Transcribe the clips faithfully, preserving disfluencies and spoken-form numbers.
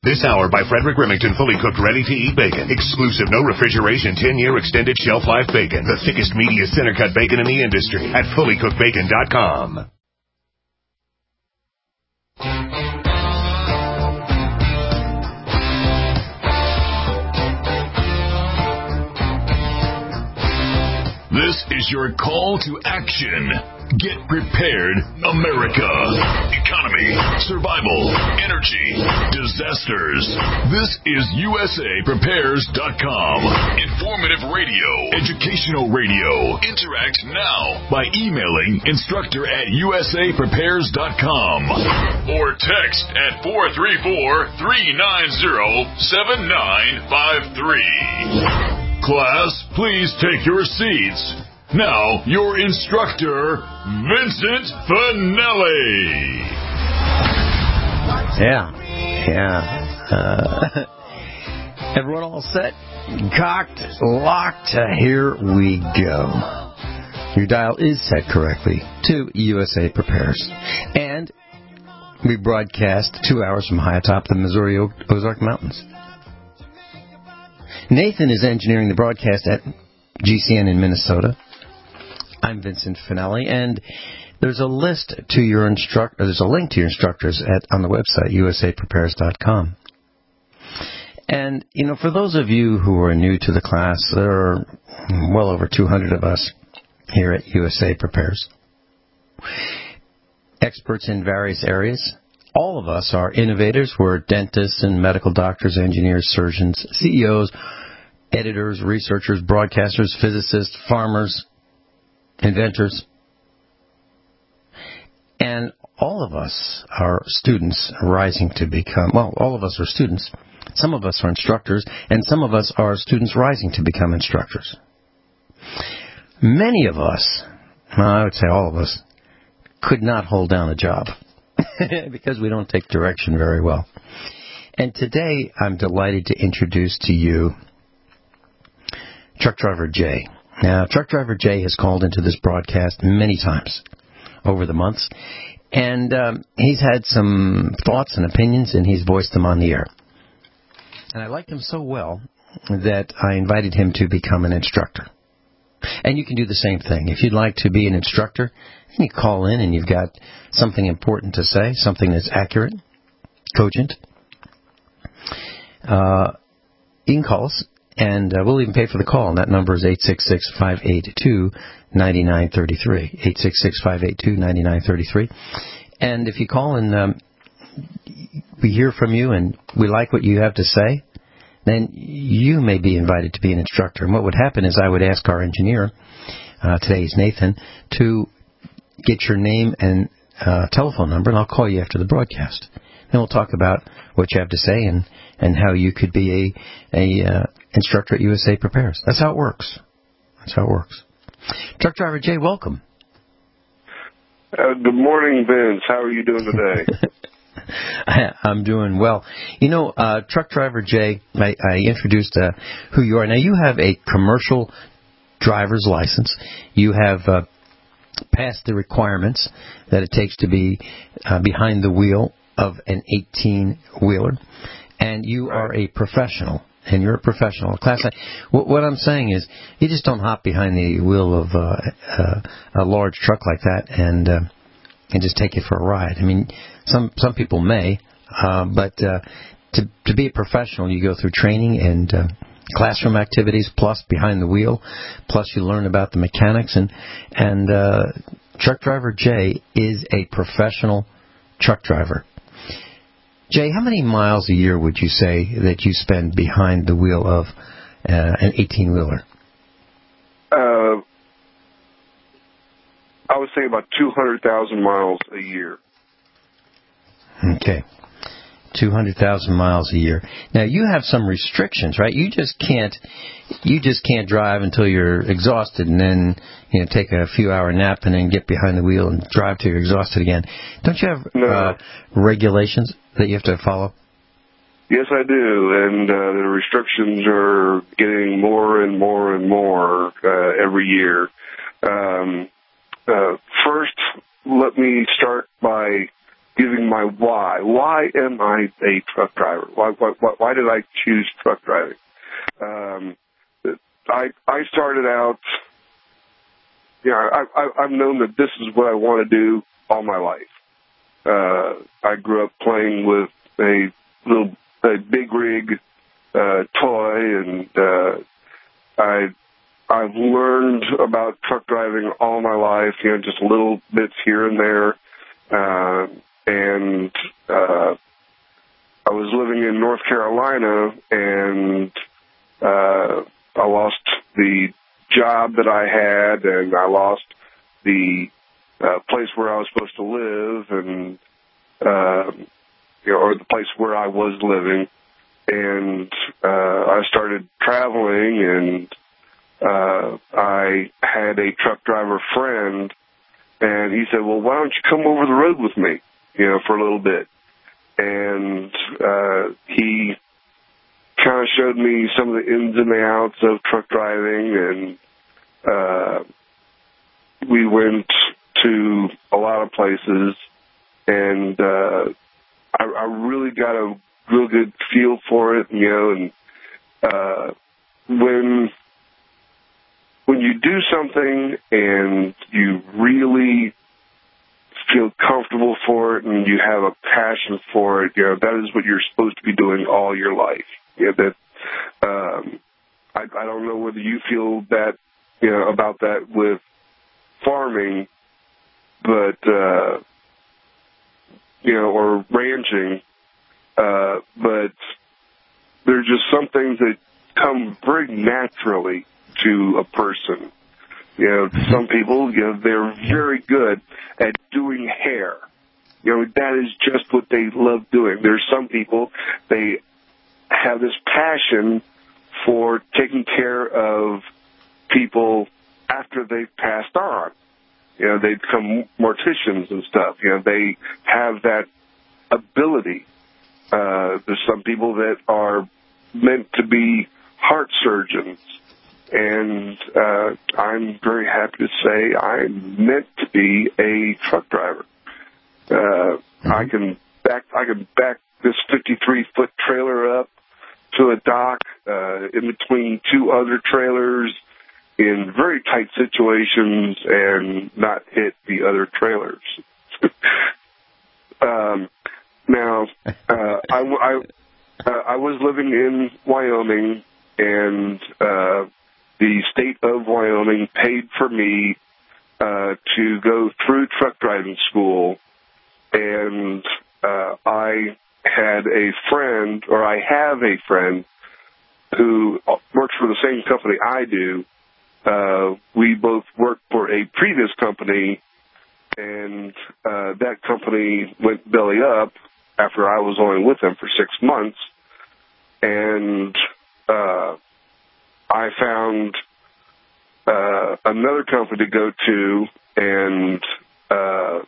This hour by Frederick Remington, fully cooked, ready-to-eat bacon. Exclusive, no refrigeration, ten-year extended shelf life bacon. The thickest, meatiest, center-cut bacon in the industry at fully cooked bacon dot com. This is your call to action. Get prepared, America. Economy, survival, energy, disasters. This is U S A Prepares dot com. Informative radio, educational radio. Interact now by emailing instructor at U S A Prepares dot com or text at four three four, three nine zero, seven nine five three. Class, please take your seats. Now, your instructor, Vincent Finelli. Yeah, yeah. Uh, everyone all set? Cocked, locked. Here we go. Your dial is set correctly to U S A Prepares. And we broadcast two hours from high atop the Missouri Ozark Mountains. Nathan is engineering the broadcast at G C N in Minnesota. I'm Vincent Finelli, and there's a list to your instruct. There's a link to your instructors at on the website U S A Prepares dot com. And you know, for those of you who are new to the class, there are well over two hundred of us here at U S A Prepares. Experts in various areas. All of us are innovators. We're dentists and medical doctors, engineers, surgeons, C E Os, editors, researchers, broadcasters, physicists, farmers, inventors. And all of us are students rising to become, well, all of us are students. Some of us are instructors, and some of us are students rising to become instructors. Many of us, well, I would say all of us, could not hold down a job. Because we don't take direction very well. And today, I'm delighted to introduce to you Truck Driver Jay. Now, Truck Driver Jay has called into this broadcast many times over the months, and um, he's had some thoughts and opinions, and he's voiced them on the air. And I liked him so well that I invited him to become an instructor. And you can do the same thing. If you'd like to be an instructor, you call in and you've got something important to say, something that's accurate, cogent. Uh, you can call us, and uh, we'll even pay for the call. And that number is eight six six, five eight two, nine nine three three, eight six six, five eight two, nine nine three three. And if you call and um, we hear from you and we like what you have to say, then you may be invited to be an instructor. And what would happen is I would ask our engineer, uh, today is Nathan, to get your name and uh, telephone number, and I'll call you after the broadcast. Then we'll talk about what you have to say and, and how you could be a, a uh, instructor at U S A Prepares. That's how it works. That's how it works. Truck Driver Jay, welcome. Uh, good morning, Vince. How are you doing today? I'm doing well. You know, uh, Truck Driver Jay, I, I introduced uh, who you are. Now, you have a commercial driver's license. You have uh, passed the requirements that it takes to be uh, behind the wheel of an eighteen-wheeler. And you are a professional, and you're a professional. Class I, what, what I'm saying is you just don't hop behind the wheel of uh, uh, a large truck like that and uh, and just take it for a ride. I mean, some some people may, uh, but uh, to to be a professional, you go through training and uh, classroom activities, plus behind the wheel, plus you learn about the mechanics. And and uh, Truck Driver Jay is a professional truck driver. Jay, how many miles a year would you say that you spend behind the wheel of uh, an eighteen-wheeler? Uh, I would say about two hundred thousand miles a year. Okay. two hundred thousand miles a year. Now, you have some restrictions, right? You just can't you just can't drive until you're exhausted and then, you know, take a few-hour nap and then get behind the wheel and drive till you're exhausted again. Don't you have no. uh, regulations that you have to follow? Yes, I do, and uh, the restrictions are getting more and more and more uh, every year. Um, uh, first, let me start by giving my why. Why am I a truck driver? Why, why, why did I choose truck driving? Um, I, I started out, you know, I, I, I've known that this is what I want to do all my life. Uh, I grew up playing with a little, a big rig, uh, toy, and, uh, I, I've learned about truck driving all my life, you know, just little bits here and there. Uh, and, uh, I was living in North Carolina, and, uh, I lost the job that I had, and I lost the, uh, place where I was supposed to live, and, uh, you know, or the place where I was living. And, uh, I started traveling, and, uh, I had a truck driver friend, and he said, well, why don't you come over the road with me, you know, for a little bit? And, uh, he kind of showed me some of the ins and the outs of truck driving, and, uh, we went to a lot of places, and, uh, I, I really got a real good feel for it, you know, and, uh, when, when you do something and you really feel comfortable for it and you have a passion for it, you know, that is what you're supposed to be doing all your life. You know, that, um, I, I don't know whether you feel that, you know, about that with farming, but, uh, you know, or ranching, uh, but there's just some things that come very naturally to a person. You know, some people, you know, they're very good at doing hair. You know, that is just what they love doing. There's some people, they have this passion for taking care of people after they've passed on. You know, they become morticians and stuff. You know, they have that ability. Uh, there's some people that are meant to be heart surgeons. And uh, I'm very happy to say I'm meant to be a truck driver. Uh, I can back I can back this fifty-three foot trailer up to a dock uh, in between two other trailers in very tight situations and not hit the other trailers. um, now, uh, I, I, uh, I was living in Wyoming, and uh, the state of Wyoming paid for me uh, to go through truck driving school, and uh, I had a friend, or I have a friend, who works for the same company I do. Uh, we both worked for a previous company, and uh, that company went belly up after I was only with them for six months, and uh, I found uh, another company to go to, and uh,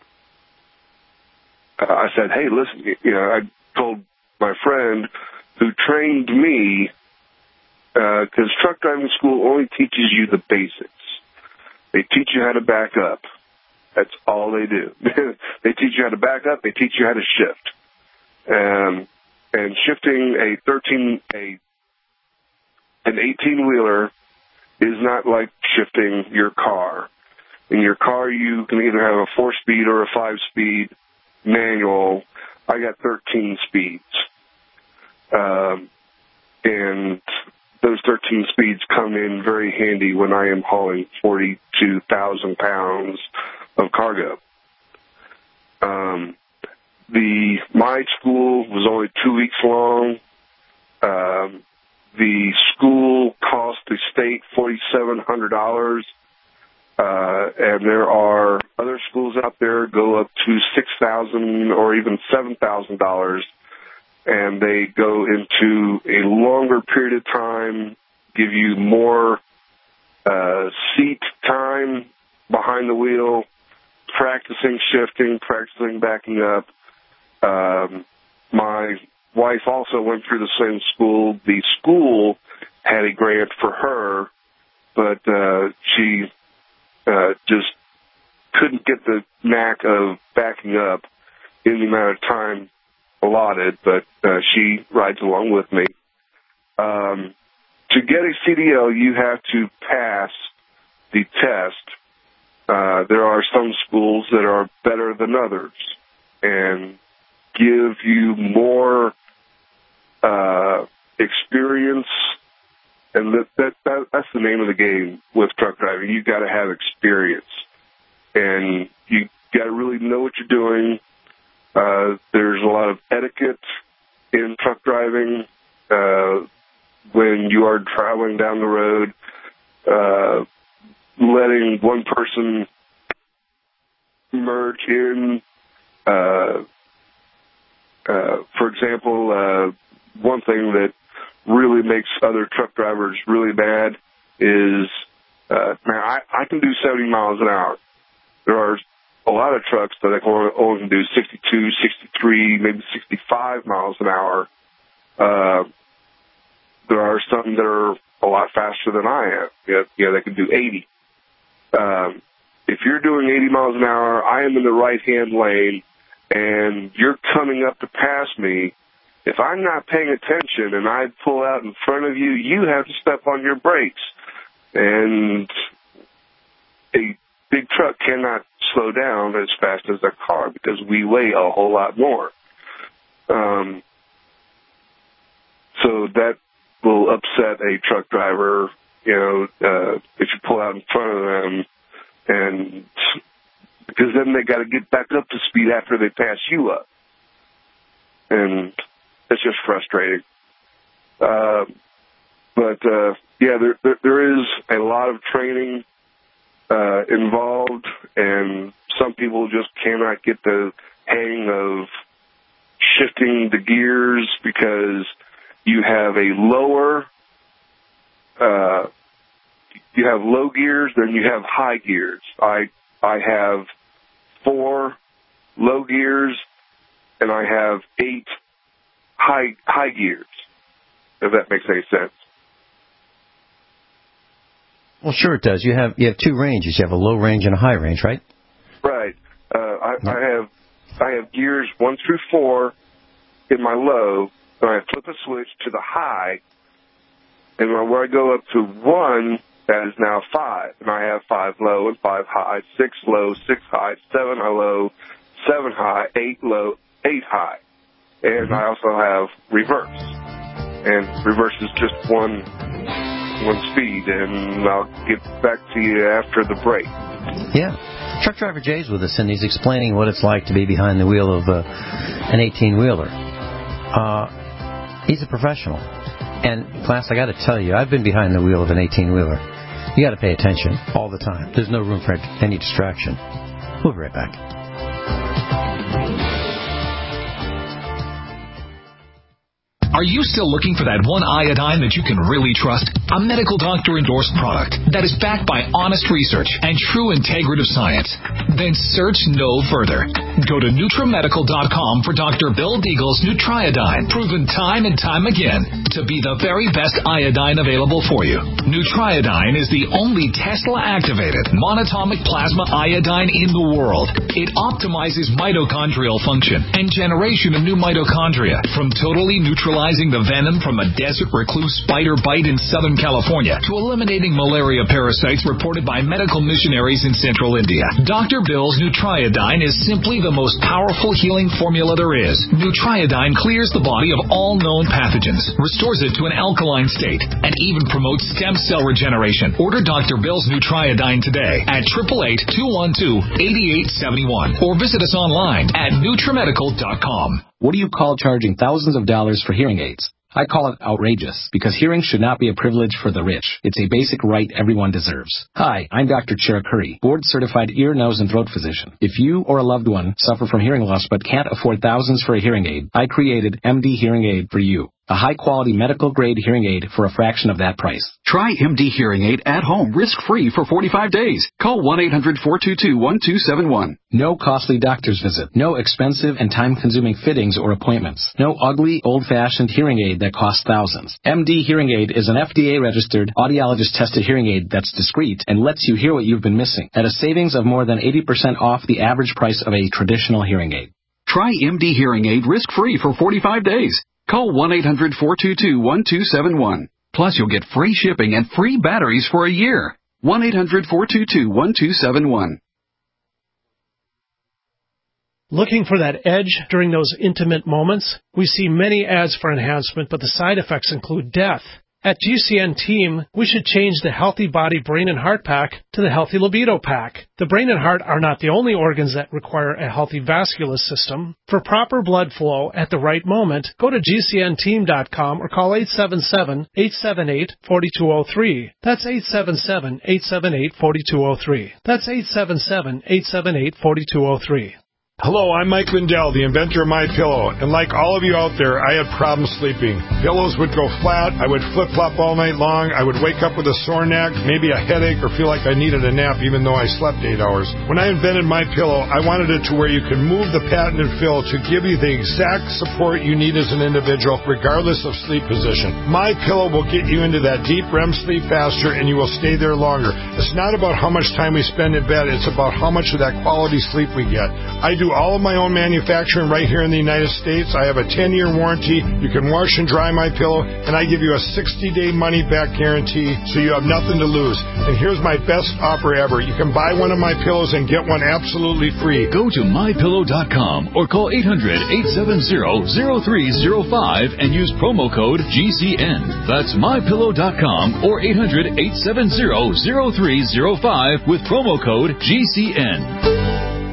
I said, hey, listen, you know, I told my friend who trained me, because uh, truck driving school only teaches you the basics. They teach you how to back up. That's all they do. They teach you how to back up. They teach you how to shift. Um, and shifting a thirteen, a an eighteen-wheeler is not like shifting your car. In your car, you can either have a four-speed or a five-speed manual. I got thirteen speeds. Um, and those thirteen speeds come in very handy when I am hauling forty-two thousand pounds of cargo. Um, the my school was only two weeks long. Um, the school cost the state forty-seven hundred dollars, uh, and there are other schools out there go up to six thousand or even seven thousand dollars. And they go into a longer period of time, give you more uh, seat time behind the wheel, practicing shifting, practicing backing up. Um, my wife also went through the same school. The school had a grant for her, but uh, she uh, just couldn't get the knack of backing up in the amount of time allotted, but uh, she rides along with me. Um, to get a C D L, you have to pass the test. Uh, there are some schools that are better than others and give you more uh, experience, and that, that, that that's the name of the game with truck driving. You've got to have experience, and you got to really know what you're doing. Uh, there's a lot of etiquette in truck driving uh, when you are traveling down the road. Uh, letting one person merge in. Uh, uh, for example, uh, one thing that really makes other truck drivers really mad is, uh, man, I, I can do seventy miles an hour. There are a lot of trucks that I can only can do sixty-two, sixty-three, maybe sixty-five miles an hour. Uh, there are some that are a lot faster than I am. Yeah, yeah, they can do eighty. Um, if you're doing eighty miles an hour, I am in the right-hand lane, and you're coming up to pass me. If I'm not paying attention and I pull out in front of you, you have to step on your brakes. And a big truck cannot slow down as fast as a car because we weigh a whole lot more. Um, so that will upset a truck driver. You know, uh, if you pull out in front of them, and because then they got to get back up to speed after they pass you up, and it's just frustrating. Uh, but uh, yeah, there, there there is a lot of training uh, involved, and some people just cannot get the hang of shifting the gears because you have a lower. Uh, You have low gears, then you have high gears. I I have four low gears, and I have eight high high gears. If that makes any sense. Well, sure it does. You have you have two ranges. You have a low range and a high range, right? Right. Uh, I, I have I have gears one through four in my low, and I flip a switch to the high, and where I go up to one. That is now five, and I have five low and five high, six low, six high, seven low, seven high, eight low, eight high. And I also have reverse. And reverse is just one one speed, and I'll get back to you after the break. Yeah. Truck driver Jay's with us, and he's explaining what it's like to be behind the wheel of uh, an eighteen-wheeler. Uh, he's a professional. And, class, I got to tell you, I've been behind the wheel of an eighteen-wheeler. You got to pay attention all the time. There's no room for any distraction. We'll be right back. Are you still looking for that one iodine that you can really trust? A medical doctor-endorsed product that is backed by honest research and true integrative science? Then search no further. Go to Nutramedical dot com for Doctor Bill Deagle's Nutriodine, proven time and time again to be the very best iodine available for you. Nutriodine is the only Tesla-activated monatomic plasma iodine in the world. It optimizes mitochondrial function and generation of new mitochondria from totally neutralizing the venom from a desert recluse spider bite in Southern California to eliminating malaria parasites reported by medical missionaries in Central India. Doctor Bill's Nutriodine is simply the most powerful healing formula there is. Nutriodine clears the body of all known pathogens, restores it to an alkaline state, and even promotes stem cell regeneration. Order Doctor Bill's Nutriodine today at eight eight eight, two one two, eight eight seven one or visit us online at Nutramedical dot com. What do you call charging thousands of dollars for hearing aids? I call it outrageous, because hearing should not be a privilege for the rich. It's a basic right everyone deserves. Hi, I'm Doctor Chiracuri, board-certified ear, nose, and throat physician. If you or a loved one suffer from hearing loss but can't afford thousands for a hearing aid, I created M D Hearing Aid for you. A high-quality medical-grade hearing aid for a fraction of that price. Try M D Hearing Aid at home, risk-free for forty-five days. Call one eight hundred, four two two, one two seven one. No costly doctor's visit. No expensive and time-consuming fittings or appointments. No ugly, old-fashioned hearing aid that costs thousands. M D Hearing Aid is an F D A-registered, audiologist-tested hearing aid that's discreet and lets you hear what you've been missing at a savings of more than eighty percent off the average price of a traditional hearing aid. Try M D Hearing Aid risk-free for forty-five days. Call one eight hundred four two two one two seven one. Plus, you'll get free shipping and free batteries for a year. one eight hundred four two two one two seven one. Looking for that edge during those intimate moments? We see many ads for enhancement, but the side effects include death. At G C N Team, we should change the Healthy Body Brain and Heart Pack to the Healthy Libido Pack. The brain and heart are not the only organs that require a healthy vascular system. For proper blood flow at the right moment, go to G C N team dot com or call eight seven seven, eight seven eight, four two zero three. That's eight seven seven, eight seven eight, four two zero three. That's eight seven seven, eight seven eight, four two zero three. Hello, I'm Mike Lindell, the inventor of MyPillow, and like all of you out there, I had problems sleeping. Pillows would go flat, I would flip-flop all night long, I would wake up with a sore neck, maybe a headache, or feel like I needed a nap even though I slept eight hours. When I invented MyPillow, I wanted it to where you could move the patented fill to give you the exact support you need as an individual, regardless of sleep position. MyPillow will get you into that deep R E M sleep faster, and you will stay there longer. It's not about how much time we spend in bed, it's about how much of that quality sleep we get. I do all of my own manufacturing right here in the United States. I have a ten-year warranty. You can wash and dry my pillow, and I give you a sixty-day money-back guarantee, so you have nothing to lose. And here's my best offer ever. You can buy one of my pillows and get one absolutely free. Go to my pillow dot com or call eight hundred, eight seven zero, zero three zero five and use promo code G C N. That's my pillow dot com or eight hundred, eight seven zero, zero three zero five with promo code G C N.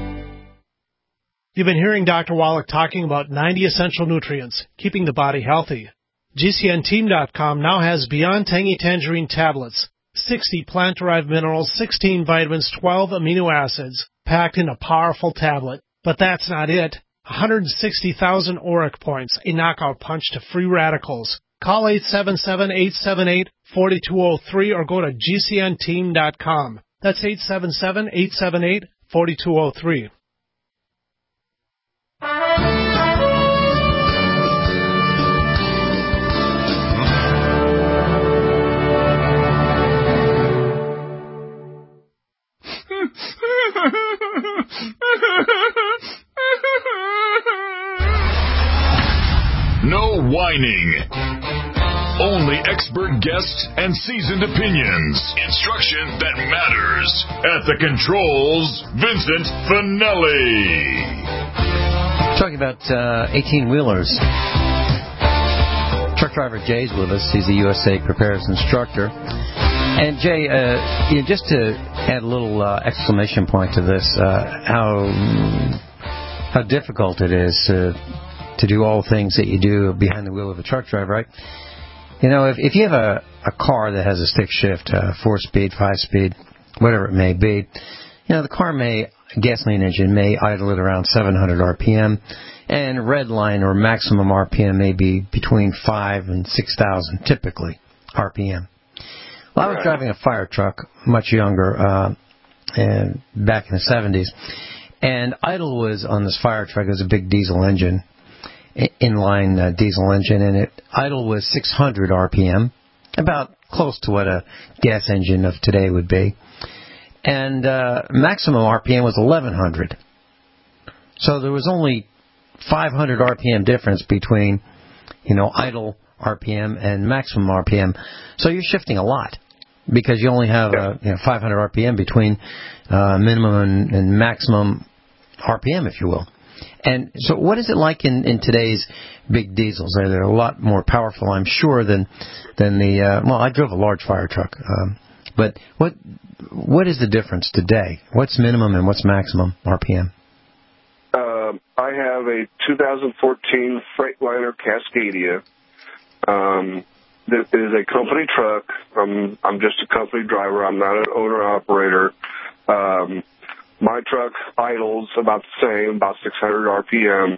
You've been hearing Doctor Wallach talking about ninety essential nutrients, keeping the body healthy. G C N team dot com now has Beyond Tangy Tangerine tablets, sixty plant-derived minerals, sixteen vitamins, twelve amino acids, packed in a powerful tablet. But that's not it. one hundred sixty thousand auric points, a knockout punch to free radicals. Call eight seven seven, eight seven eight, four two zero three or go to G C N team dot com. That's eight seven seven, eight seven eight, four two zero three. No whining. Only expert guests and seasoned opinions. Instruction that matters. At the controls, Vincent Finelli. Talking about uh, eighteen-wheelers. Truck driver Jay's with us. He's a U S A Prepares instructor. And Jay, uh, you know, just to add a little uh, exclamation point to this, uh, how how difficult it is to to do all the things that you do behind the wheel of a truck driver, right? You know, if if you have a, a car that has a stick shift, uh, four-speed, five-speed, whatever it may be, you know, the car may, gasoline engine may idle at around seven hundred R P M, and red line or maximum R P M may be between five and six thousand, typically, R P M. Well, I was driving a fire truck, much younger, uh, and back in the seventies, and idle was on this fire truck. It was a big diesel engine, inline uh, diesel engine, and it idle was six hundred R P M, about close to what a gas engine of today would be. And uh, maximum R P M was eleven hundred. So there was only five hundred R P M difference between, you know, idle R P M and maximum R P M. So you're shifting a lot because you only have uh, you know, five hundred R P M between uh, minimum and, and maximum R P M, if you will. And so what is it like in, in today's big diesels? They're, they're a lot more powerful, I'm sure, than than the, uh, well, I drove a large fire truck. Um, but what what is the difference today? What's minimum and what's maximum R P M? Uh, I have a two thousand fourteen Freightliner Cascadia. Um, this is a company truck. I'm, I'm just a company driver. I'm not an owner-operator. Um, my truck idles about the same, about six hundred R P M.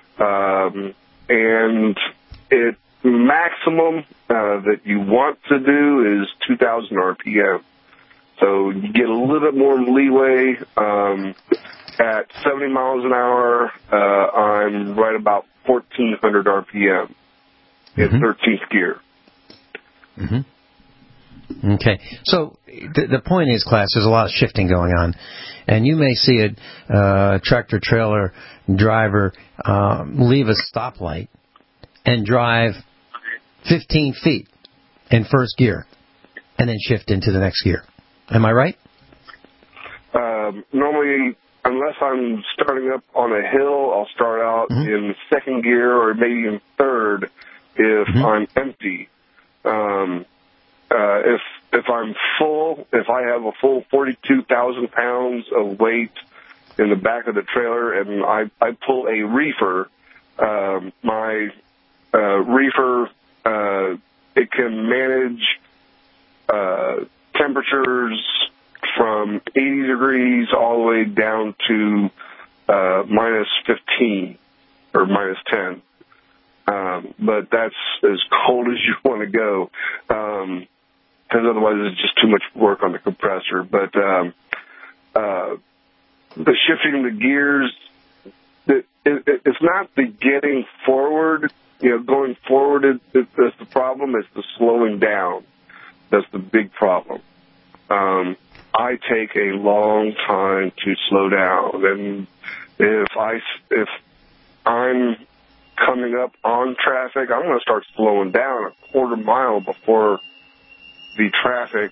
Um, and it maximum uh, that you want to do is two thousand R P M. So you get a little bit more leeway. Um, at seventy miles an hour, uh, I'm right about fourteen hundred R P M in mm-hmm. thirteenth gear. Mm-hmm. Okay. So the, the point is, class, there's a lot of shifting going on. And you may see a uh, tractor-trailer driver um, leave a stoplight and drive fifteen feet in first gear and then shift into the next gear. Am I right? Um, normally, unless I'm starting up on a hill, I'll start out mm-hmm. in second gear or maybe in third if mm-hmm. I'm empty. Um, uh, if if I'm full, if I have a full forty-two thousand pounds of weight in the back of the trailer and I, I pull a reefer, um, my uh, reefer, uh, it can manage uh, temperatures from eighty degrees all the way down to uh, minus fifteen or minus ten. Um, but that's as cold as you want to go, um, because otherwise it's just too much work on the compressor. But um, uh, the shifting the gears, it, it, it's not the getting forward. You know, going forward is, is, is the problem. It's the slowing down. That's the big problem. Um, I take a long time to slow down, and if I if I'm coming up on traffic, I'm going to start slowing down a quarter mile before the traffic,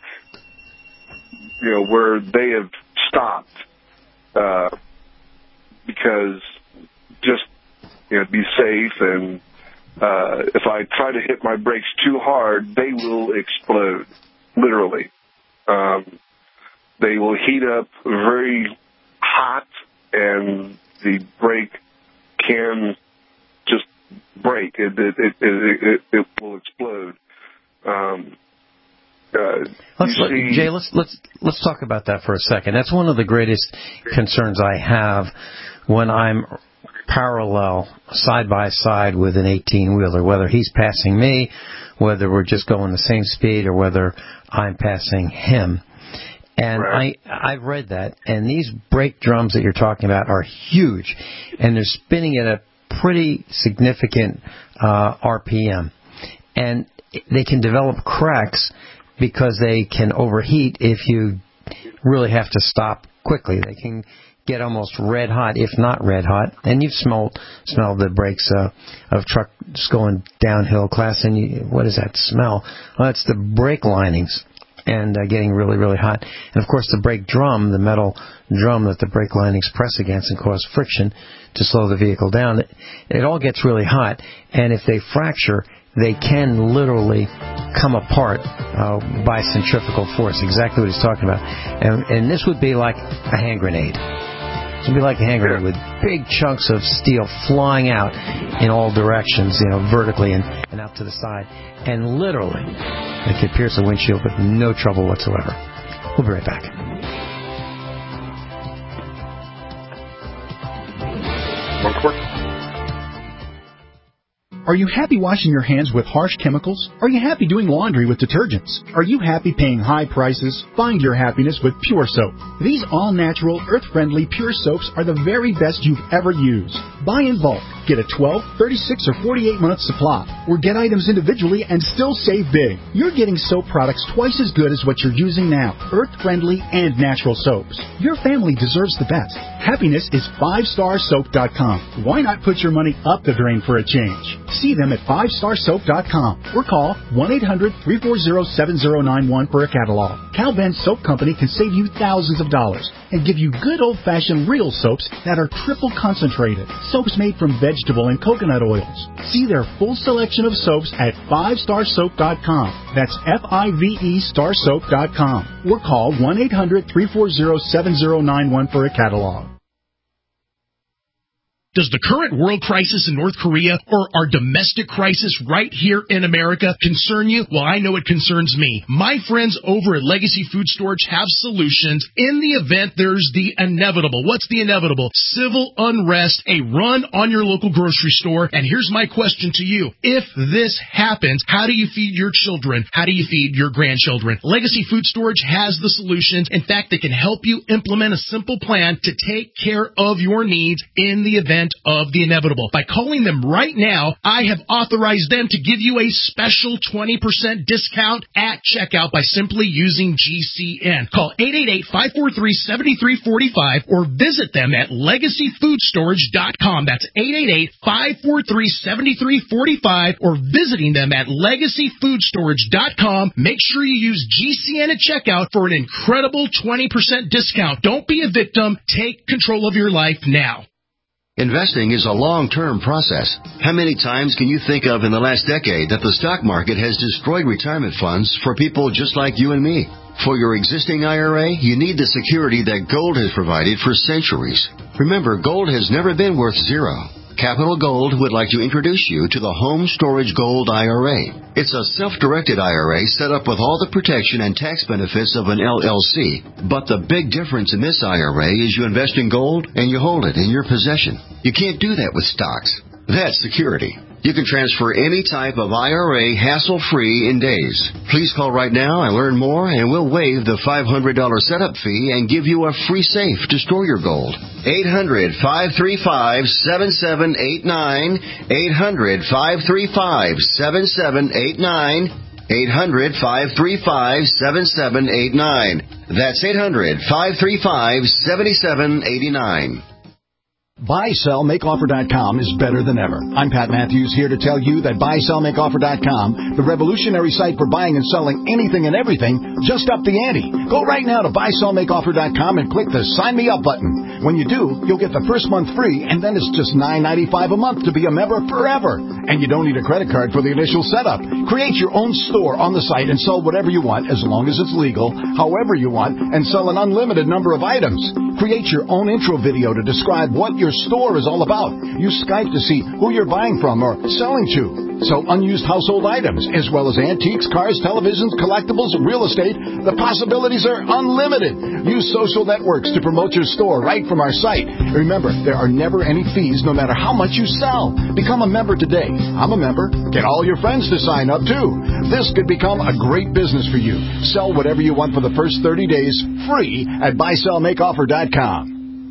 you know, where they have stopped, uh, because just, you know, be safe. And uh, if I try to hit my brakes too hard, they will explode, literally. Um, they will heat up very hot, and the brake can just break. It it it, it, it will explode. Um, uh, let's let, see, Jay, let's let's let's talk about that for a second. That's one of the greatest concerns I have when I'm parallel side by side with an eighteen wheeler, whether he's passing me, whether we're just going the same speed, or whether I'm passing him. And right. I, I've read that, and these brake drums that you're talking about are huge, and they're spinning at a pretty significant uh, R P M. And they can develop cracks because they can overheat if you really have to stop quickly. They can get almost red hot, if not red hot. And you've smelled, smelled the brakes uh, of trucks going downhill, class, and you, what is that smell? Well, it's the brake linings. And uh, getting really, really hot. And, of course, the brake drum, the metal drum that the brake linings press against and cause friction to slow the vehicle down, it, it all gets really hot. And if they fracture, they can literally come apart uh, by centrifugal force, exactly what he's talking about. And, and this would be like a hand grenade. It would be like a hand grenade with big chunks of steel flying out in all directions, you know, vertically and, and out to the side. And literally, it could pierce a windshield with no trouble whatsoever. We'll be right back. Are you happy washing your hands with harsh chemicals? Are you happy doing laundry with detergents? Are you happy paying high prices? Find your happiness with Pure Soap. These all-natural, earth-friendly Pure Soaps are the very best you've ever used. Buy in bulk. Get a twelve, thirty-six, or forty-eight month supply. Or get items individually and still save big. You're getting soap products twice as good as what you're using now. Earth-friendly and natural soaps. Your family deserves the best. Happiness is five star soap dot com. Why not put your money up the drain for a change? See them at five star soap dot com or call one eight hundred, three four zero, seven zero nine one for a catalog. Cal Ben Soap Company can save you thousands of dollars and give you good old-fashioned real soaps that are triple concentrated. Soaps made from vegetable and coconut oils. See their full selection of soaps at five star soap dot com. That's F I V E star soap dot com or call one eight hundred, three four zero, seven zero nine one for a catalog. Does the current world crisis in North Korea or our domestic crisis right here in America concern you? Well, I know it concerns me. My friends over at Legacy Food Storage have solutions in the event there's the inevitable. What's the inevitable? Civil unrest, a run on your local grocery store. And here's my question to you. If this happens, how do you feed your children? How do you feed your grandchildren? Legacy Food Storage has the solutions. In fact, they can help you implement a simple plan to take care of your needs in the event percent of the inevitable. By calling them right now, I have authorized them to give you a special twenty percent discount at checkout by simply using G C N. Call eight eight eight, five four three, seven three four five or visit them at legacy food storage dot com. That's eight eight eight, five four three, seven three four five or visiting them at legacy food storage dot com. Make sure you use G C N at checkout for an incredible twenty percent discount. Don't be a victim. Take control of your life now. Investing is a long-term process. How many times can you think of in the last decade that the stock market has destroyed retirement funds for people just like you and me? For your existing I R A, you need the security that gold has provided for centuries. Remember, gold has never been worth zero. Capital Gold would like to introduce you to the Home Storage Gold I R A. It's a self-directed I R A set up with all the protection and tax benefits of an L L C. But the big difference in this I R A is you invest in gold and you hold it in your possession. You can't do that with stocks. That's security. You can transfer any type of I R A hassle-free in days. Please call right now and learn more, and we'll waive the five hundred dollars setup fee and give you a free safe to store your gold. eight hundred, five three five, seven seven eight nine. eight hundred, five three five, seven seven eight nine. eight hundred, five three five, seven seven eight nine. That's eight hundred, five three five, seven seven eight nine. buy sell make offer dot com is better than ever. I'm Pat Matthews, here to tell you that buy sell make offer dot com, the revolutionary site for buying and selling anything and everything, just upped the ante. Go right now to buy sell make offer dot com and click the Sign Me Up button. When you do, you'll get the first month free, and then it's just nine ninety-five a month to be a member forever. And you don't need a credit card for the initial setup. Create your own store on the site and sell whatever you want, as long as it's legal, however you want, and sell an unlimited number of items. Create your own intro video to describe what your store is all about. Use Skype to see who you're buying from or selling to. Sell unused household items, as well as antiques, cars, televisions, collectibles, real estate. The possibilities are unlimited. Use social networks to promote your store right from our site. Remember, there are never any fees, no matter how much you sell. Become a member today. I'm a member. Get all your friends to sign up, too. This could become a great business for you. Sell whatever you want for the first thirty days, free at buy sell make offer dot com.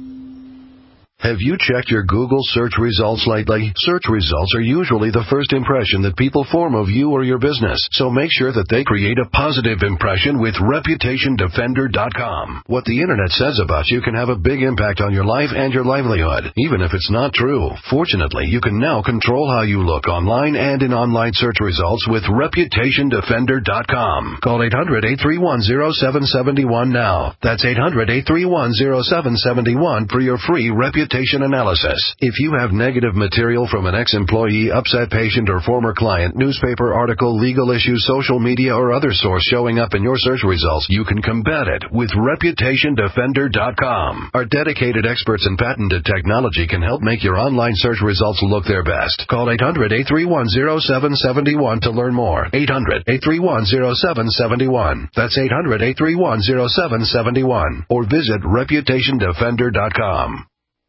Have you checked your Google search results lately? Search results are usually the first impression that people form of you or your business, so make sure that they create a positive impression with reputation defender dot com. What the Internet says about you can have a big impact on your life and your livelihood, even if it's not true. Fortunately, you can now control how you look online and in online search results with reputation defender dot com. Call eight hundred, eight three one, zero seven seven one now. That's eight hundred, eight three one, zero seven seven one for your free reputation analysis. If you have negative material from an ex-employee, upset patient, or former client, newspaper article, legal issue, social media, or other source showing up in your search results, you can combat it with reputation defender dot com. Our dedicated experts in patented technology can help make your online search results look their best. Call eight hundred, eight three one, zero seven seven one to learn more. eight hundred, eight three one, zero seven seven one. That's eight hundred, eight three one, zero seven seven one. Or visit reputation defender dot com.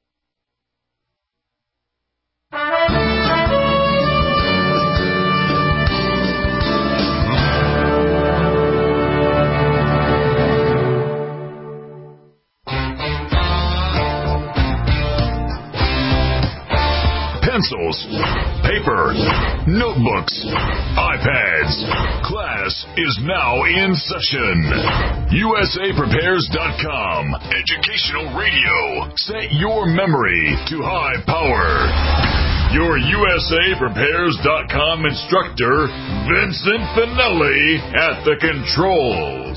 Pencils, paper, notebooks, iPads. Class is now in session. U S A Prepares dot com. Educational radio. Set your memory to high power. Your U S A Prepares dot com instructor, Vincent Finelli, at the controls.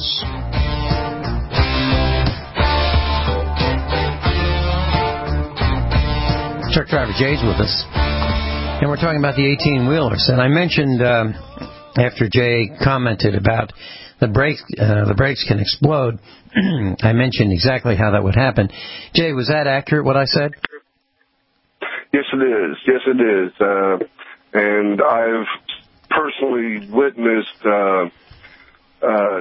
Truck Driver Jay's with us, and we're talking about the eighteen-wheelers. And I mentioned um, after Jay commented about the brakes, uh, the brakes can explode. I mentioned exactly how that would happen. Jay, was that accurate? What I said? Yes, it is. Yes, it is. Uh, and I've personally witnessed uh, uh,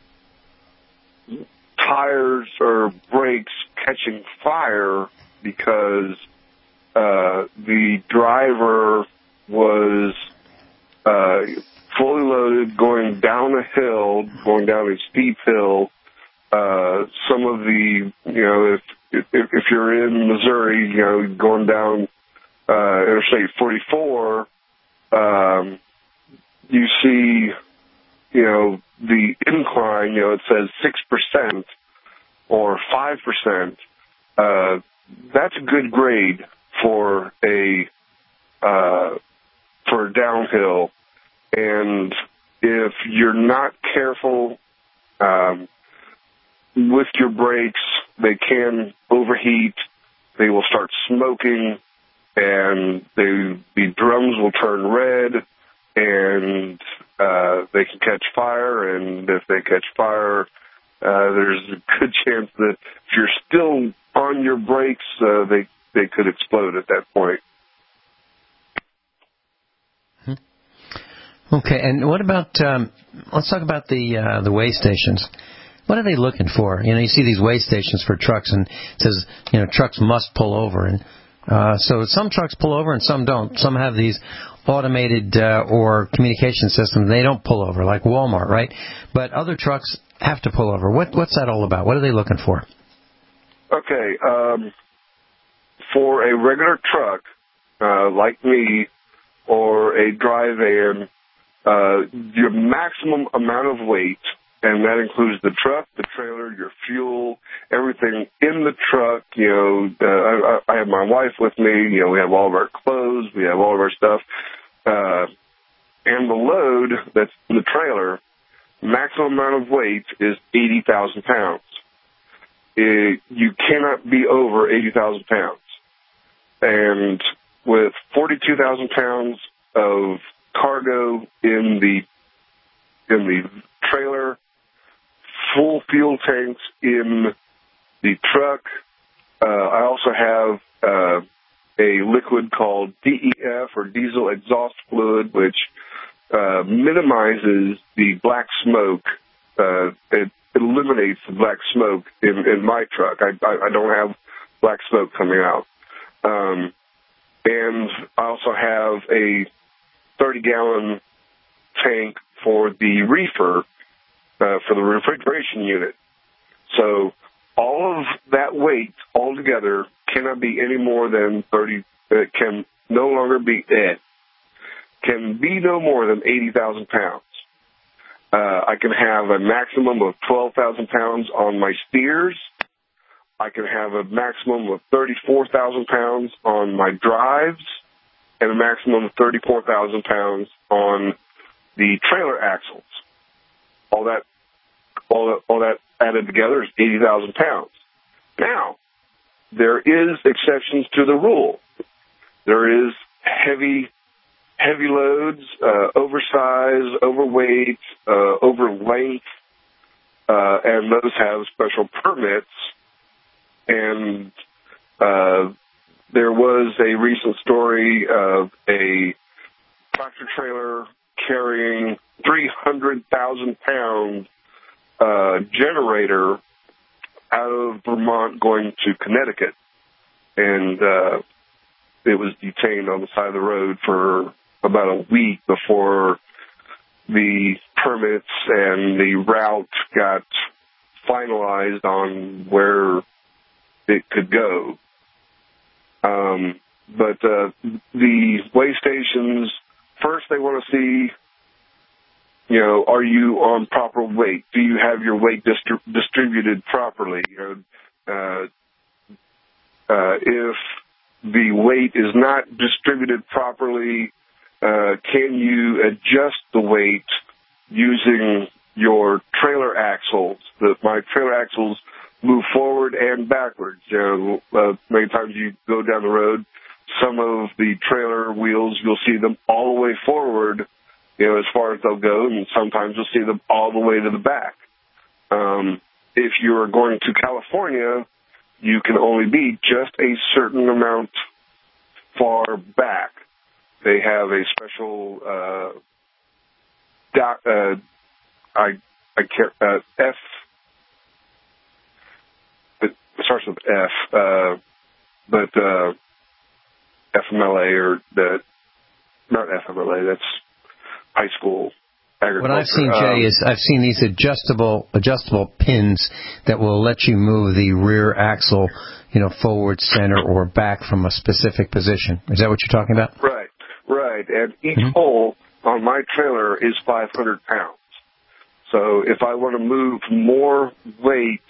tires or brakes catching fire because Uh, the driver was uh, fully loaded, going down a hill, going down a steep hill, uh, Uh, some of the, you know, if, if, if you're in Missouri, you know, going down uh, Interstate forty-four, um, you see, you know, the incline, you know, it says six percent or five percent. Uh, that's a good grade for a, uh, for a downhill. And if you're not careful, um, with your brakes, they can overheat. They will start smoking, and they, the drums will turn red, and uh, they can catch fire. And if they catch fire, uh, there's a good chance that if you're still on your brakes, uh, they they could explode at that point. Okay, and what about? Um, let's talk about the uh, the weigh stations. What are they looking for? You know, you see these weigh stations for trucks, and it says, you know, trucks must pull over. And uh, so some trucks pull over and some don't. Some have these automated uh, or communication systems. They don't pull over, like Walmart, right? But other trucks have to pull over. What, what's that all about? What are they looking for? Okay, um, for a regular truck, uh, like me, or a dry van, uh, your maximum amount of weight, and that includes the truck, the trailer, your fuel, everything in the truck. You know, uh, I, I have my wife with me. You know, we have all of our clothes. We have all of our stuff. Uh, and the load that's in the trailer, maximum amount of weight is eighty thousand pounds. It, you cannot be over eighty thousand pounds. And with forty-two thousand pounds of cargo in the in the trailer, full fuel tanks in the truck. Uh, I also have uh, a liquid called D E F, or diesel exhaust fluid, which uh, minimizes the black smoke. Uh, it eliminates the black smoke in, in my truck. I, I, I don't have black smoke coming out. Um, and I also have a thirty-gallon tank for the reefer, uh, for the refrigeration unit. So all of that weight altogether cannot be any more than thirty. It can no longer be it can be no more than eighty thousand pounds. Uh, I can have a maximum of twelve thousand pounds on my steers. I can have a maximum of thirty-four thousand pounds on my drives, and a maximum of thirty-four thousand pounds on the trailer axles. All that, all that, all that added together is eighty thousand pounds. Now, there is exceptions to the rule. There is heavy, heavy loads, uh, oversize, overweight, uh, over length, uh, and those have special permits. And uh, there was a recent story of a tractor trailer carrying three hundred thousand pound uh, generator out of Vermont going to Connecticut. And uh, it was detained on the side of the road for about a week before the permits and the route got finalized on where it could go. Um, but uh, the weigh stations, first they want to see, you know, are you on proper weight? Do you have your weight distri- distributed properly? You know, uh, uh, if the weight is not distributed properly, uh, can you adjust the weight using your trailer axles? The, my trailer axles move forward and backwards. You know, uh, many times you go down the road, some of the trailer wheels, you'll see them all the way forward, you know, as far as they'll go, and sometimes you'll see them all the way to the back. Um, if you're going to California, you can only be just a certain amount far back. They have a special, uh, doc, uh, I, I can't, uh, F, it starts with F, uh, but, uh, F M L A or the, not F M L A, that's high school agriculture. What I've seen, Jay, um, is I've seen these adjustable adjustable pins that will let you move the rear axle, you know, forward, center, or back from a specific position. Is that what you're talking about? Right, right. And each Mm-hmm. hole on my trailer is five hundred pounds. So if I want to move more weight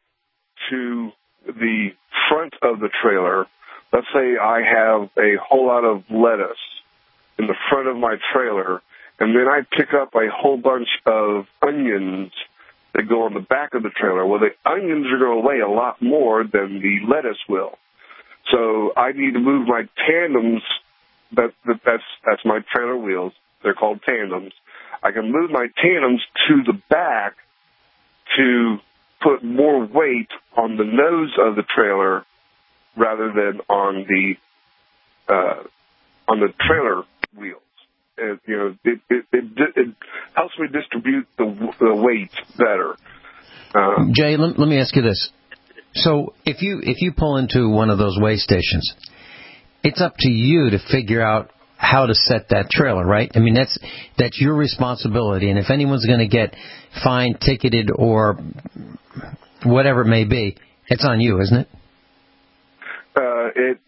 to the front of the trailer, let's say I have a whole lot of lettuce in the front of my trailer, and then I pick up a whole bunch of onions that go on the back of the trailer. Well, the onions are going to weigh a lot more than the lettuce will. So I need to move my tandems. That, that, that's, that's my trailer wheels. They're called tandems. I can move my tandems to the back to put more weight on the nose of the trailer rather than on the uh, on the trailer wheels. And, you know, it, it, it, it helps me distribute the, the weight better. Um, Jay, let, let me ask you this. So if you if you pull into one of those weigh stations, it's up to you to figure out how to set that trailer, right? I mean, that's that's your responsibility. And if anyone's going to get fined, ticketed, or whatever it may be, it's on you, isn't it? Uh, it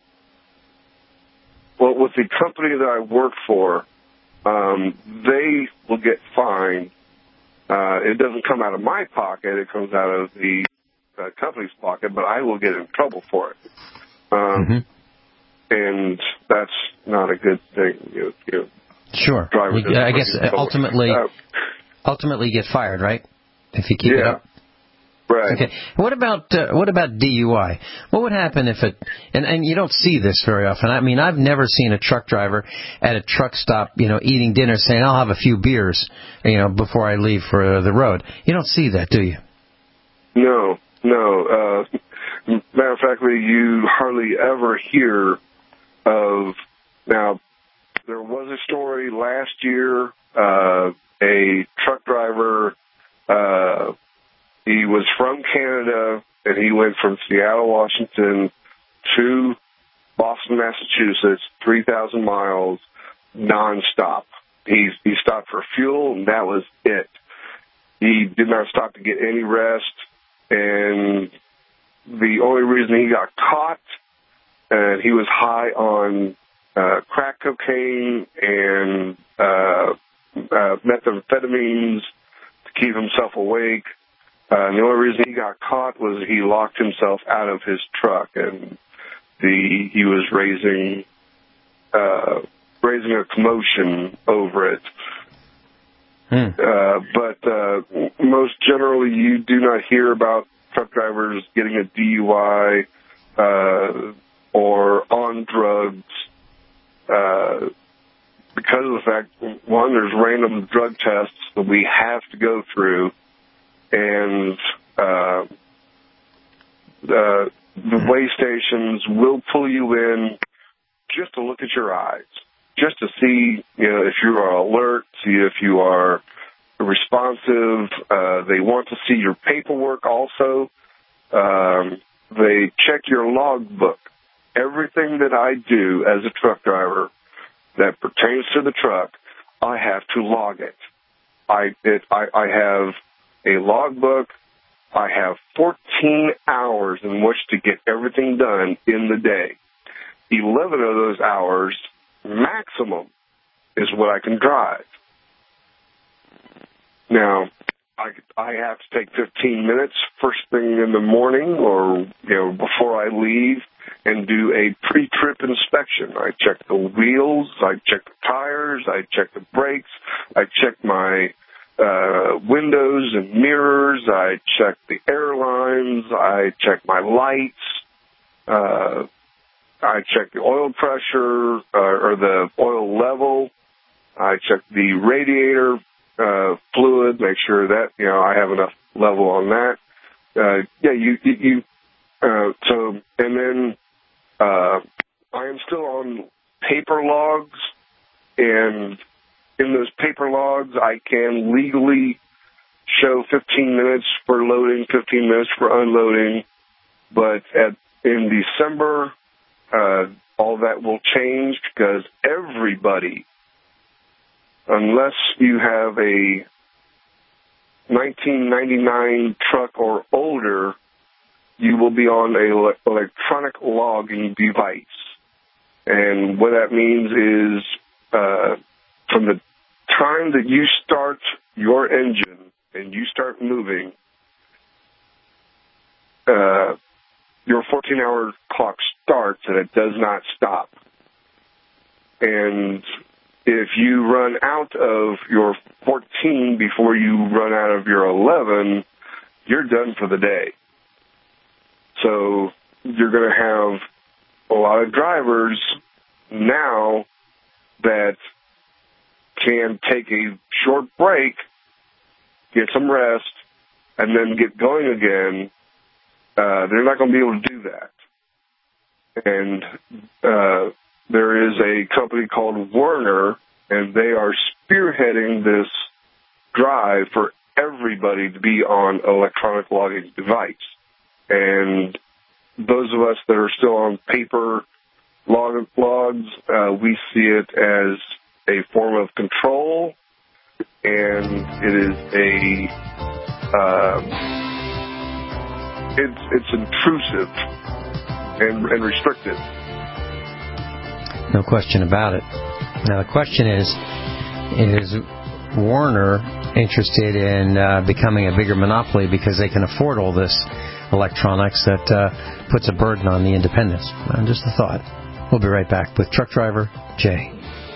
well, with the company that I work for, um, they will get fined. Uh, it doesn't come out of my pocket; it comes out of the uh, company's pocket. But I will get in trouble for it. Um, mm-hmm. And that's not a good thing. You, you sure. You, I guess ultimately, uh, ultimately you get fired, right? If you keep yeah. it up. Right. Okay. What about uh, what about D U I? What would happen if it? And, and you don't see this very often. I mean, I've never seen a truck driver at a truck stop, you know, eating dinner, saying, "I'll have a few beers," you know, before I leave for uh, the road. You don't see that, do you? No, no. Uh, matter of fact, you hardly ever hear of. Now, there was a story last year. Uh, a truck driver. Uh, He was from Canada, and he went from Seattle, Washington, to Boston, Massachusetts, three thousand miles, nonstop. He, he stopped for fuel, and that was it. He did not stop to get any rest, and the only reason he got caught, and he was high on uh, crack cocaine and uh, uh, methamphetamines to keep himself awake. Uh, and the only reason he got caught was he locked himself out of his truck, and the he was raising uh, raising a commotion over it. Hmm. Uh, but uh, most generally, you do not hear about truck drivers getting a D U I uh, or on drugs uh, because of the fact, one, there's random drug tests that we have to go through. And uh, the, the weigh stations will pull you in just to look at your eyes, just to see, you know, if you are alert, see if you are responsive. Uh, they want to see your paperwork also. Um, they check your logbook. Everything that I do as a truck driver that pertains to the truck, I have to log it. I it, I, I have a logbook. I have fourteen hours in which to get everything done in the day. eleven of those hours maximum is what I can drive. Now, I, I have to take fifteen minutes first thing in the morning or, you know, before I leave and do a pre-trip inspection. I check the wheels, I check the tires, I check the brakes, I check my Uh, windows and mirrors. I check the airlines. I check my lights. Uh, I check the oil pressure uh, or the oil level. I check the radiator uh, fluid. Make sure that you know I have enough level on that. Uh, yeah, you you. you uh, so and then uh, I am still on paper logs and. In those paper logs, I can legally show fifteen minutes for loading, fifteen minutes for unloading. But at, in December, uh, all that will change because everybody unless you have a nineteen ninety-nine truck or older, you will be on an electronic logging device. And what that means is uh, from the time that you start your engine and you start moving, uh, your fourteen-hour clock starts and it does not stop. And if you run out of your fourteen before you run out of your eleven, you're done for the day. So you're going to have a lot of drivers now that can take a short break, get some rest, and then get going again. Uh, they're not going to be able to do that. And uh, there is a company called Werner, and they are spearheading this drive for everybody to be on electronic logging device. And those of us that are still on paper log logs, uh, we see it as a form of control, and it is a uh, it's it's intrusive and, and restrictive. No question about it. Now the question is, is Werner interested in uh, becoming a bigger monopoly because they can afford all this electronics that uh, puts a burden on the independents? Uh, just a thought. We'll be right back with Truck Driver Jay.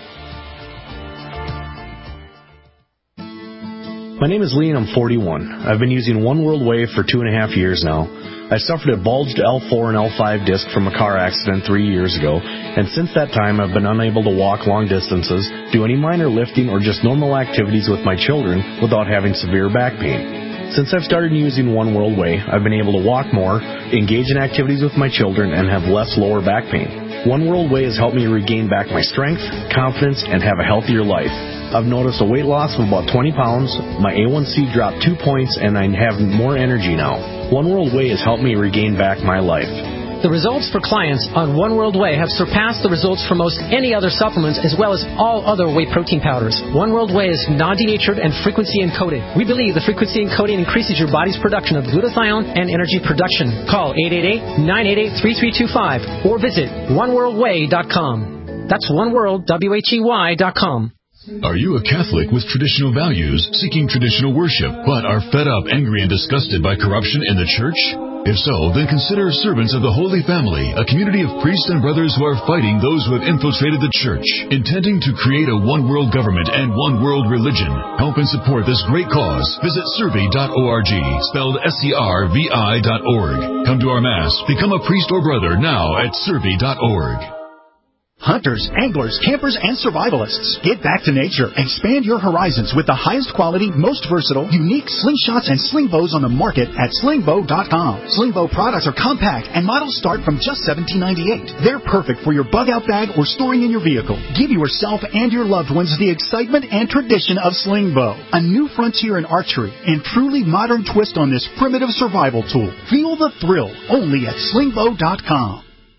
My name is Lee and I'm forty-one. I've been using One World Wave for two and a half years now. I suffered a bulged L four and L five disc from a car accident three years ago, and since that time I've been unable to walk long distances, do any minor lifting, or just normal activities with my children without having severe back pain. Since I've started using One World Way, I've been able to walk more, engage in activities with my children, and have less lower back pain. One World Way has helped me regain back my strength, confidence, and have a healthier life. I've noticed a weight loss of about twenty pounds, my A one C dropped two points, and I have more energy now. One World Way has helped me regain back my life. The results for clients on One World Way have surpassed the results for most any other supplements, as well as all other whey protein powders. One World Way is non-denatured and frequency encoded. We believe the frequency encoding increases your body's production of glutathione and energy production. Call eight eight eight, nine eight eight, three three two five or visit one world way dot com. That's oneworld, W H E Y dot com. Are you a Catholic with traditional values, seeking traditional worship, but are fed up, angry, and disgusted by corruption in the church? If so, then consider Servants of the Holy Family, a community of priests and brothers who are fighting those who have infiltrated the church, intending to create a one-world government and one-world religion. Help and support this great cause. Visit servi dot org, spelled S E R V I dot org. Come to our Mass. Become a priest or brother now at servi dot org. Hunters, anglers, campers, and survivalists, get back to nature. Expand your horizons with the highest quality, most versatile, unique slingshots and sling bows on the market at sling bow dot com. Sling bow products are compact and models start from just seventeen ninety-eight. They're perfect for your bug-out bag or storing in your vehicle. Give yourself and your loved ones the excitement and tradition of sling bow, a new frontier in archery and truly modern twist on this primitive survival tool. Feel the thrill only at sling bow dot com.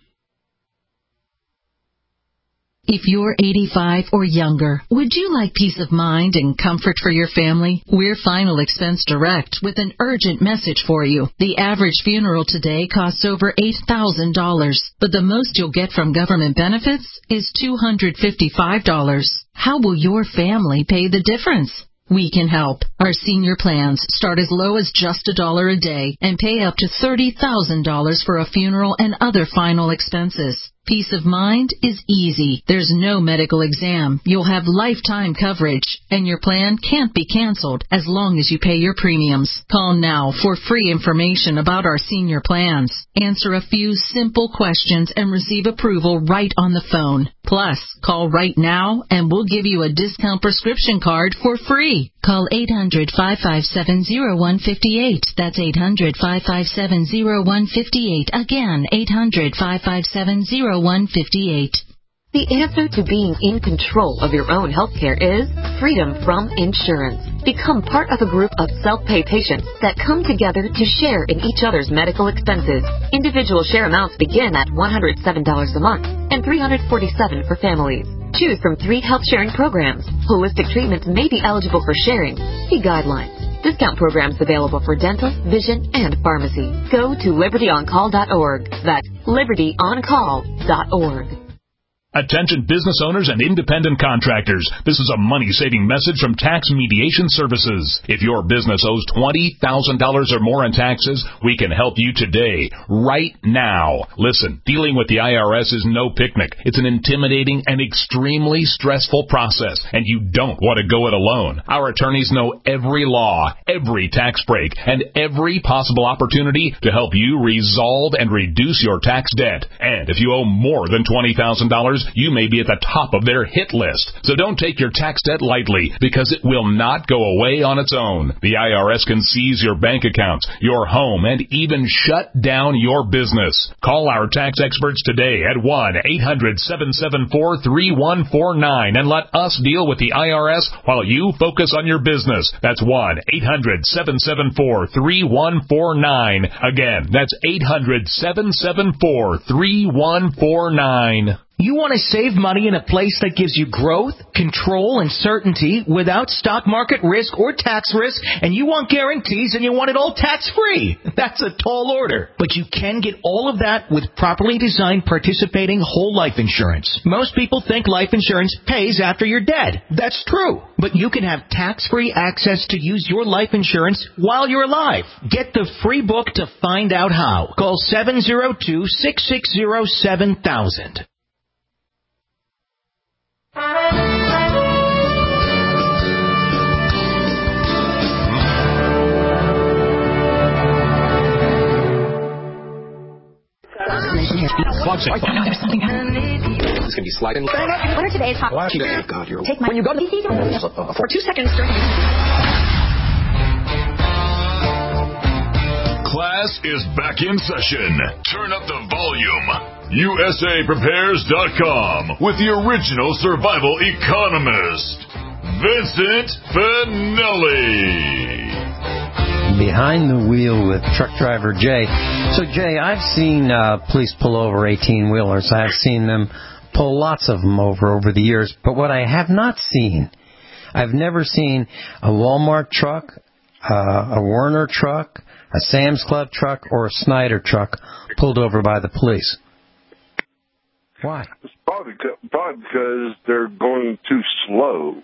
If you're eighty-five or younger, would you like peace of mind and comfort for your family? We're Final Expense Direct with an urgent message for you. The average funeral today costs over eight thousand dollars, but the most you'll get from government benefits is two hundred fifty-five dollars. How will your family pay the difference? We can help. Our senior plans start as low as just a dollar a day and pay up to thirty thousand dollars for a funeral and other final expenses. Peace of mind is easy. There's no medical exam. You'll have lifetime coverage, and your plan can't be canceled as long as you pay your premiums. Call now for free information about our senior plans. Answer a few simple questions and receive approval right on the phone. Plus, call right now and we'll give you a discount prescription card for free. Call eight hundred, five five seven, zero one five eight. That's eight hundred, five five seven, zero one five eight. Again, eight hundred, five five seven, zero one five eight. The answer to being in control of your own healthcare is freedom from insurance. Become part of a group of self-pay patients that come together to share in each other's medical expenses. Individual share amounts begin at one hundred seven dollars a month and three hundred forty-seven dollars for families. Choose from three health sharing programs. Holistic treatments may be eligible for sharing. See guidelines. Discount programs available for dental, vision, and pharmacy. Go to liberty on call dot org. That's liberty on call dot org. Attention business owners and independent contractors. This is a money-saving message from Tax Mediation Services. If your business owes twenty thousand dollars or more in taxes, we can help you today, right now. Listen, dealing with the I R S is no picnic. It's an intimidating and extremely stressful process, and you don't want to go it alone. Our attorneys know every law, every tax break, and every possible opportunity to help you resolve and reduce your tax debt. And if you owe more than twenty thousand dollars, you may be at the top of their hit list. So don't take your tax debt lightly, because it will not go away on its own. The I R S can seize your bank accounts, your home, and even shut down your business. Call our tax experts today at one eight hundred seven seven four three one four nine and let us deal with the I R S while you focus on your business. That's one eight hundred seven seven four three one four nine. Again, that's eight hundred seven seven four three one four nine. You want to save money in a place that gives you growth, control, and certainty without stock market risk or tax risk, and you want guarantees and you want it all tax-free. That's a tall order. But you can get all of that with properly designed participating whole life insurance. Most people think life insurance pays after you're dead. That's true. But you can have tax-free access to use your life insurance while you're alive. Get the free book to find out how. Call seven zero two, six six zero, seven thousand. This is going to be sliding. What are today's hot? Oh, God, you're... Take my... When you go to the... For two seconds... Class is back in session. Turn up the volume. U S A Prepares dot com with the original survival economist, Vincent Finelli. Behind the wheel with truck driver Jay. So, Jay, I've seen uh, police pull over eighteen-wheelers. I've seen them pull lots of them over over the years. But what I have not seen, I've never seen a Walmart truck, uh, a Werner truck, a Sam's Club truck, or a Snyder truck pulled over by the police. Why? It's probably, probably because they're going too slow.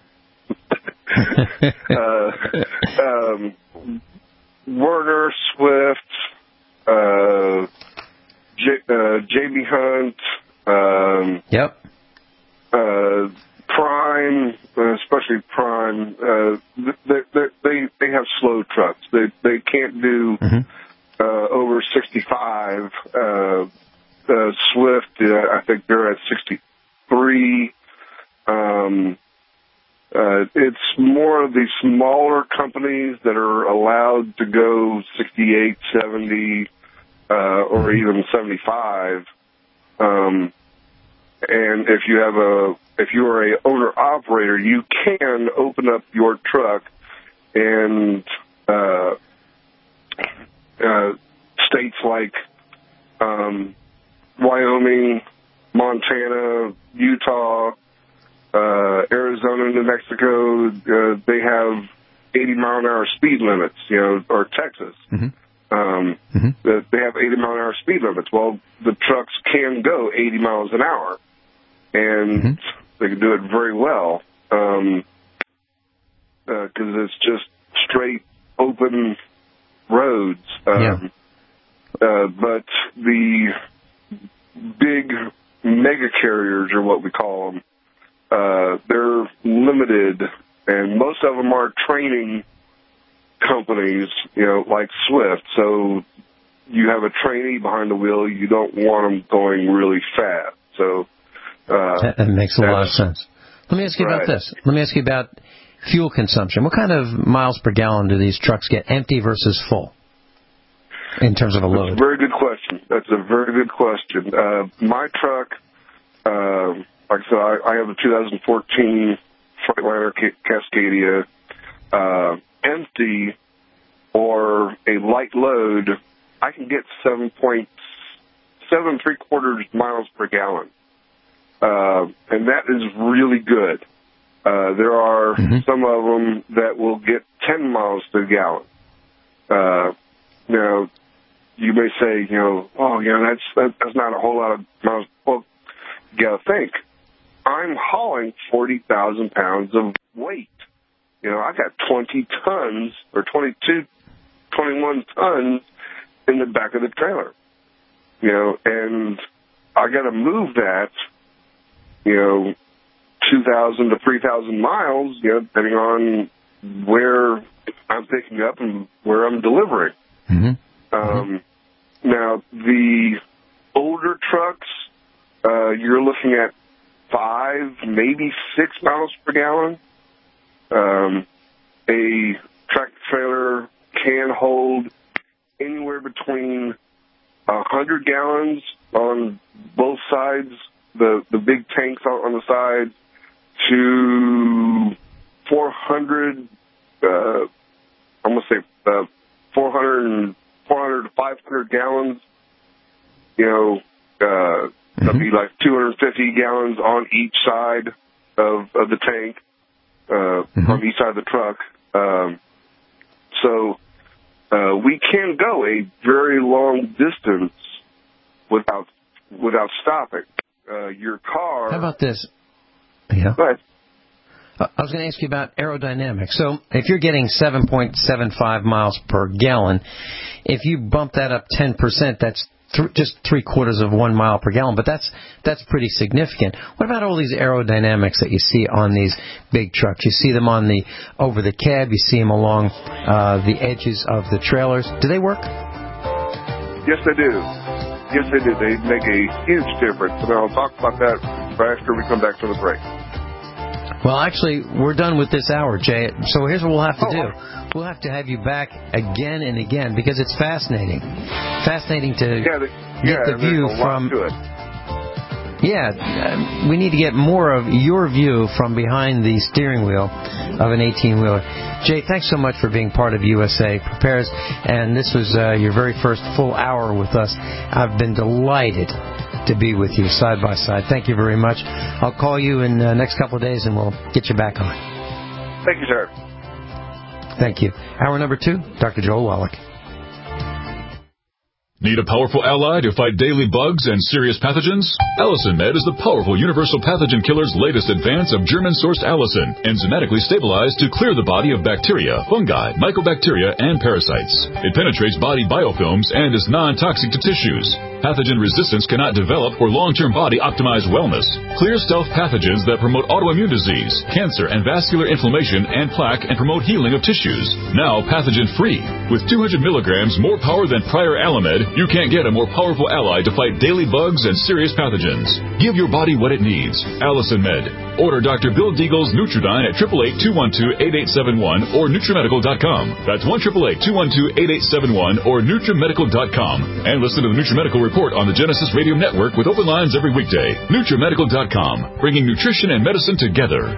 uh, um, Werner, Swift, uh, J, uh, J B Hunt, um, yep, uh, Prime, uh, especially Prime. Uh, they, they they they have slow trucks. They they can't do mm-hmm. uh, over sixty-five. Uh, uh, Swift, uh, I think they're at sixty-three. Um, Uh, it's more of the smaller companies that are allowed to go sixty-eight, seventy, uh, or even seventy-five. Um, and if you have a, if you are a owner operator, you can open up your truck and, uh, uh, states like, um, Wyoming, Montana, Utah, Uh, Arizona, New Mexico, uh, they have eighty mile an hour speed limits, you know, or Texas. Mm-hmm. Um, mm-hmm. They have eighty mile an hour speed limits. Well, the trucks can go eighty miles an hour, and mm-hmm. they can do it very well, um, uh, cause it's just straight open roads. Um, yeah. uh, but the big mega carriers are what we call them. Uh, they're limited, and most of them are training companies, you know, like Swift. So you have a trainee behind the wheel. You don't want them going really fast. So uh, that, that makes a lot of sense. Let me ask you right. about this. Let me ask you about fuel consumption. What kind of miles per gallon do these trucks get, empty versus full, in terms of a load? That's a very good question. That's a very good question. Uh, my truck. Uh, Like I said, I, I have a two thousand fourteen Freightliner Cascadia, uh, empty or a light load. I can get seven point seven three quarters miles per gallon. uh, and that is really good. Uh, there are mm-hmm. some of them that will get ten miles to the gallon. Uh, you know, you may say, you know, oh, you know, that's that, that's not a whole lot of miles. Well, you got to think. I'm hauling forty thousand pounds of weight. You know, I got twenty tons or twenty-two, twenty-one tons in the back of the trailer. You know, and I got to move that, you know, two thousand to three thousand miles, you know, depending on where I'm picking up and where I'm delivering. Mm-hmm. Um, now, the older trucks, uh, you're looking at five, maybe six miles per gallon. Um, a tractor trailer can hold anywhere between a hundred gallons on both sides, the, the big tanks on, on the sides, to four hundred, uh, I'm going to say, uh, four hundred, four hundred to five hundred gallons, you know, uh, mm-hmm. that'd be like two hundred fifty gallons on each side of, of the tank, uh, mm-hmm. on each side of the truck. Um, so, uh, we can go a very long distance without, without stopping. Uh, your car. How about this? Yeah. Go ahead. I was going to ask you about aerodynamics. So if you're getting seven point seven five miles per gallon, if you bump that up ten percent, that's th- just three quarters of one mile per gallon. But that's that's pretty significant. What about all these aerodynamics that you see on these big trucks? You see them on the over the cab. You see them along uh, the edges of the trailers. Do they work? Yes, they do. Yes, they do. They make a huge difference. And I'll talk about that right after we come back from the break. Well, actually, we're done with this hour, Jay. So here's what we'll have to do. We'll have to have you back again and again because it's fascinating. Fascinating to yeah, the, get yeah, the view a from... lot to it. Yeah, uh, we need to get more of your view from behind the steering wheel of an eighteen-wheeler. Jay, thanks so much for being part of U S A Prepares, and this was uh, your very first full hour with us. I've been delighted to be with you side by side. Thank you very much. I'll call you in the next couple of days, and we'll get you back on. Thank you, sir. Thank you. Hour number two, Doctor Joel Wallach. Need a powerful ally to fight daily bugs and serious pathogens? Allicin Med is the powerful universal pathogen killer's latest advance of German-sourced allicin, enzymatically stabilized to clear the body of bacteria, fungi, mycobacteria, and parasites. It penetrates body biofilms and is non-toxic to tissues. Pathogen resistance cannot develop or long-term body-optimized wellness. Clear stealth pathogens that promote autoimmune disease, cancer, and vascular inflammation and plaque and promote healing of tissues. Now pathogen-free. With two hundred milligrams more power than prior Alamed, you can't get a more powerful ally to fight daily bugs and serious pathogens. Give your body what it needs. Allicin Med. Order Doctor Bill Deagle's Nutridyne at eight eight eight, two one two, eight eight seven one or Nutrimedical dot com. That's one eight eight eight, two one two, eight eight seven one or Nutrimedical dot com. And listen to the Nutrimedical Report on the Genesis Radio Network with open lines every weekday. Nutrimedical dot com. Bringing nutrition and medicine together.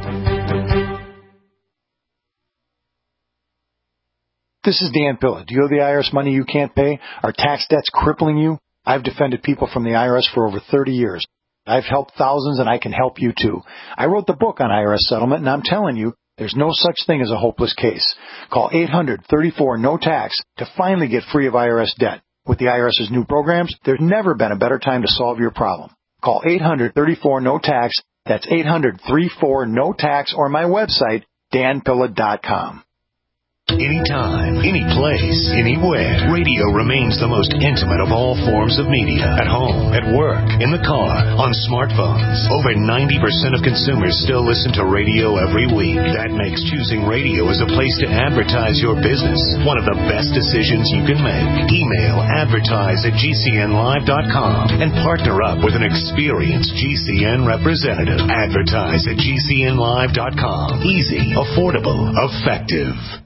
This is Dan Pilla. Do you owe the I R S money you can't pay? Are tax debts crippling you? I've defended people from the I R S for over thirty years. I've helped thousands, and I can help you too. I wrote the book on I R S settlement, and I'm telling you, there's no such thing as a hopeless case. Call eight hundred, thirty-four, no tax to finally get free of I R S debt. With the IRS's new programs, there's never been a better time to solve your problem. Call eight hundred, thirty-four, no tax. That's eight hundred, thirty-four, no tax, or my website, dan pilla dot com. Anytime, any place, anywhere, radio remains the most intimate of all forms of media. At home, at work, in the car, on smartphones. Over ninety percent of consumers still listen to radio every week. That makes choosing radio as a place to advertise your business one of the best decisions you can make. Email advertise at g c n live dot com and partner up with an experienced G C N representative. Advertise at g c n live dot com. Easy, affordable, effective.